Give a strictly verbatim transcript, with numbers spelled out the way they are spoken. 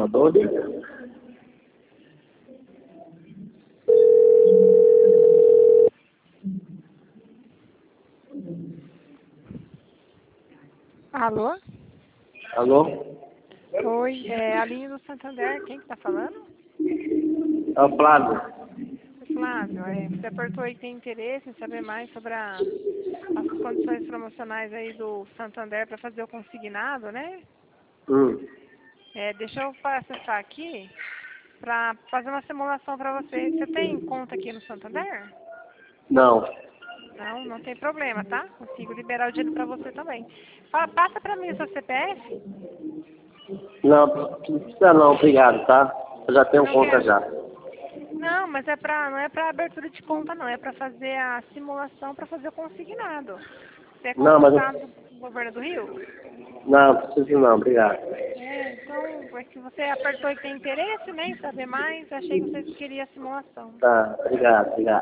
doido? Alô? Alô? Oi, é a linha do Santander, quem que tá falando? É o Flávio. Flávio, é, você apertou aí que tem interesse em saber mais sobre a- as condições promocionais aí do Santander para fazer o consignado, né? Hum. É, deixa eu pa- acessar aqui para fazer uma simulação para você. Você tem conta aqui no Santander? Não. Não, não tem problema, tá? Consigo liberar o dinheiro para você também. Pa- passa para mim o seu C P F. Não, não precisa não, obrigado, tá? Eu já tenho Não conta quer? já. Não, mas é pra, não é para abertura de conta, não. É para fazer a simulação para fazer o consignado. Você é Não, mas contratado eu... do governo do Rio? Não, preciso não, obrigado. É, então, é que você apertou e tem interesse, né, em saber mais. Achei que você queria a simulação. Tá, obrigado, obrigado.